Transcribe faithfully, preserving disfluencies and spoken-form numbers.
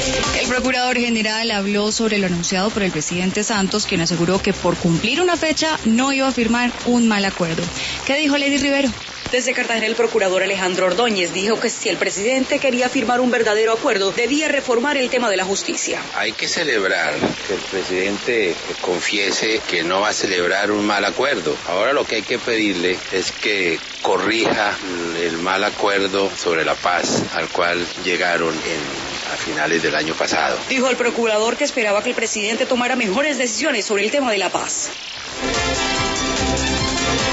El procurador general habló sobre lo anunciado por el presidente Santos, quien aseguró que por cumplir una fecha no iba a firmar un mal acuerdo. ¿Qué dijo Lady Rivero? Desde Cartagena, el procurador Alejandro Ordóñez dijo que si el presidente quería firmar un verdadero acuerdo, debía reformar el tema de la justicia. Hay que celebrar que el presidente confiese que no va a celebrar un mal acuerdo. Ahora lo que hay que pedirle es que corrija el mal acuerdo sobre la paz al cual llegaron en, a finales del año pasado. Dijo el procurador que esperaba que el presidente tomara mejores decisiones sobre el tema de la paz.